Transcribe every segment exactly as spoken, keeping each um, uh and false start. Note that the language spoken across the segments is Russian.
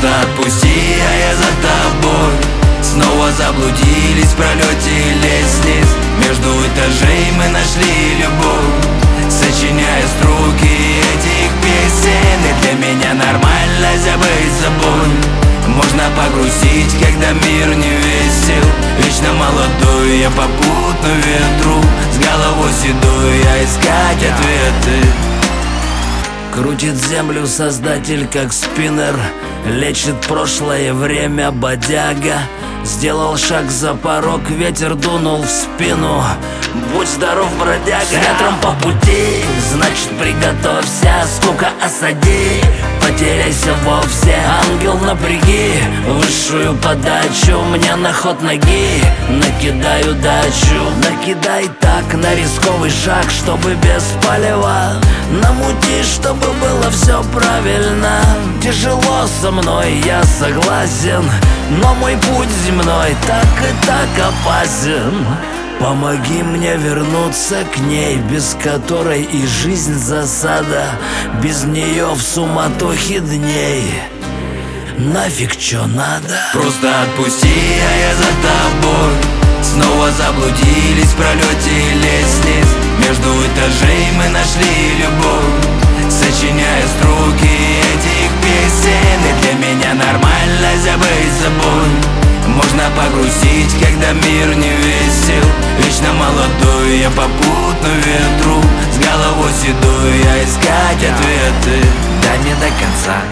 Просто отпусти, а я за тобой. Снова заблудились в пролете лестниц. Между этажей мы нашли любовь, сочиняя строки этих песен. И для меня нормально забыть собой. Можно погрузить, когда мир не весел. Вечно молодой, я попутно ветру. С головой седой, я искать ответы. Крутит землю создатель как спиннер, лечит прошлое время бодяга. Сделал шаг за порог, ветер дунул в спину. Будь здоров, бродяга. С ветром по пути, значит приготовься. Скука осади, потеряйся вовсе. Ангел, напряги высшую подачу. Мне на ход ноги накидай удачу. Накидай так на рисковый шаг, чтобы без палева. Намути, чтобы было все правильно. Тяжело со мной, я согласен, но мой путь земной так и так опасен. Помоги мне вернуться к ней, без которой и жизнь засада. Без нее в суматохе дней нафиг чё надо. Просто отпусти, а я за тобой. Снова заблудились в пролете лестниц. Между этажей мы нашли любовь, сочиняя строки этих песен. И для меня нормально забыть собой. Можно погрузить, когда мир не весел. Вечно молодой, я попутно ветру. С головой седой, я искать ответы. Да не до конца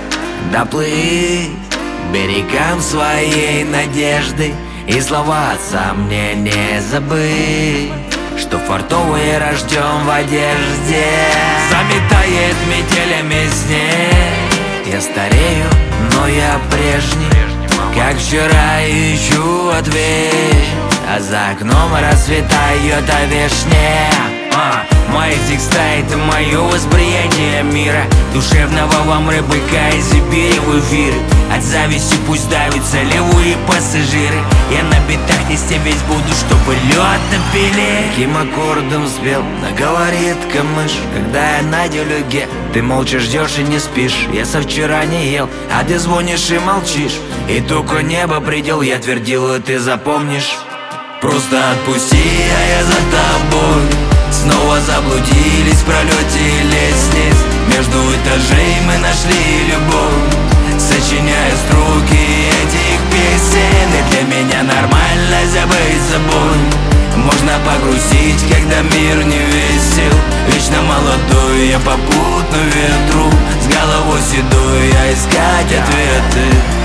доплыть берегам своей надежды. И слова отца мне не забыть, что фартовый рожден в одежде. Заметает метелями снег. Я старею, но я прежний, как вчера, ищу ответ. А за окном расцветает овешня. а, Мои текста — это мое восприятие мира. Душевного вам рыбака из Сибири в эфире. От зависти пусть давятся левые пассажиры. Я на битах нести весь буду, чтобы лед напили. Каким аккордом спел, но говорит камыш. Когда я на делюге, ты молча ждешь и не спишь. Я со вчера не ел, а ты звонишь и молчишь. И только небо предел, я твердил, и ты запомнишь. Просто отпусти, а я за тобой. Снова заблудились в пролете лестниц. Между этажей мы нашли любовь, сочиняя строки этих песен. И для меня нормально забыть собой. Можно погрузить, когда мир не весел. Вечно молодой, я попутно ветру. С головой седой, я искать ответы.